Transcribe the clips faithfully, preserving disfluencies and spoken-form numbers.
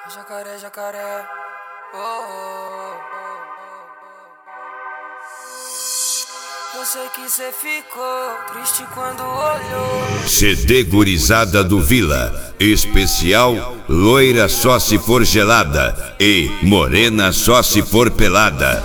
Jacaré, jacaré. Oh, oh, oh, oh. Eu sei que cê ficou triste quando olhou. C D Gurizada do Vila. Especial Loira só se for gelada e Morena só se for pelada.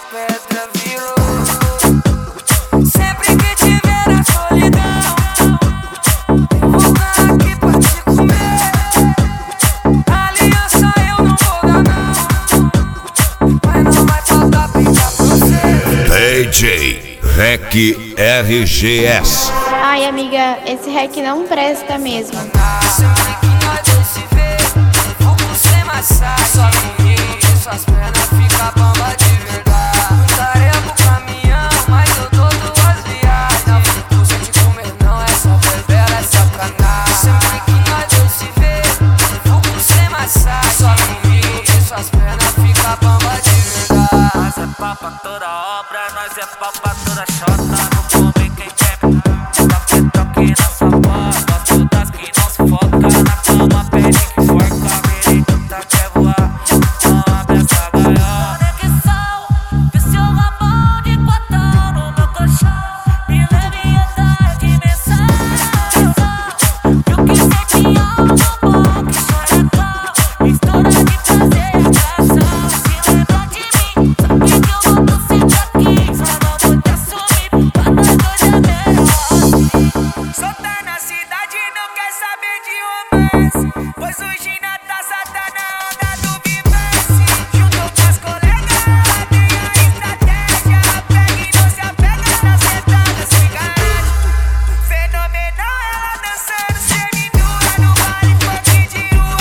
D J Rec R G S. Ai, amiga, esse rec não presta mesmo. Sempre que nós dois se vê, vou com sem massagem. Só comigo, suas pernas fica bamba de verdade. Tarefa pro caminhão, mas eu dou duas viagens. Não fico sem te comer não, é só beber, é sacanagem. Sempre que nós dois se vê, vou com sem massagem. Só comigo, suas pernas fica bamba de verdade. Nós é pau pra toda obra, nós é pau pra toda chota. Vou comer quem quer, toque, toque na sua voz. Gosto das que não se foca, na cama pede que forca. Menina quer voar, não abre essa gaiola. Conexão, viciou a mão de quatão no meu colchão. Me leve em outra dimensão. Eu que senti algo no boca, choratão. Mistura de prazer e atração. Se lembra de mim, sabe que eu não tô sempre aqui. Só não vou te assumir, pra nós dois é melhor assim. Solta na cidade, não quer saber de romance. Pois o Gina taça tá na onda do vivance. Juntou com as colegas, ela tem a estratégia. Pega e não se apega na sentada sem garagem. Fenomenal, ela dançando seminua no baile funk de rua.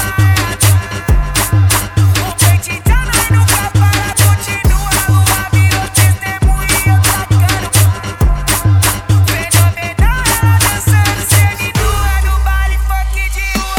O peito tá nós nunca para, continua. A lua virou testemunho e eu tacando. Fenomenal, ela dançando seminua no baile funk de rua.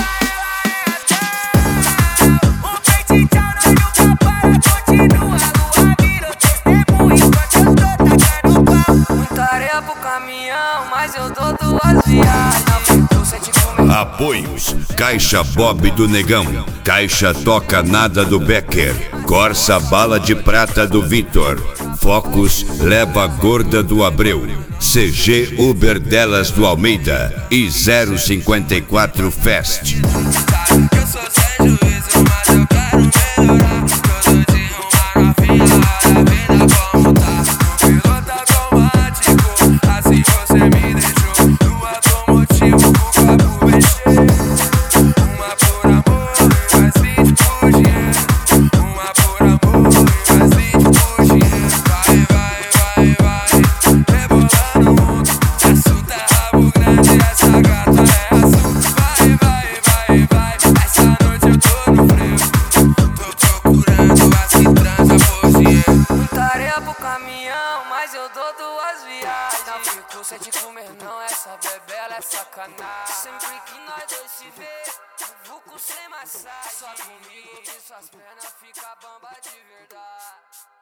O peito tá nós nunca para, continua. A lua virou testemunho enquanto eu tô tacando pau. Muita areia pro caminhão, mas eu dou duas viagens. Não fico sem te comer. Apoios: Caixa Bob do Negão, Caixa Toca Nada do Becker, Corsa Bala de Prata do Vitor, Focus Leva Gorda do Abreu, C G Uber Delas do Almeida e zero cinquenta e quatro Fest. Eu sou sem juízo, mas eu quero melhorar. Todo dia uma novinha, olha a vida como tá. No piloto automático, assim você me deixou. No automotivo, com o cabo mexer. Uma por amor e mais vinte por dinheiro. Uma por amor e mais vinte por dinheiro. Vai, vai, vai, vai, rebolando o mundo. Essa tá rabo grande, essa gata é azul. Vai, vai, vai, vai, essa noite eu tô no freio. Tô procurando as que transa por dinheiro. Muita areia pro caminhão, mas eu dou duas viagens. Não fico sem te comer não, essa bebela é sacanagem. Sempre que nós dois se vê, vuco sem massagem. Só comigo que suas pernas fica bamba de verdade.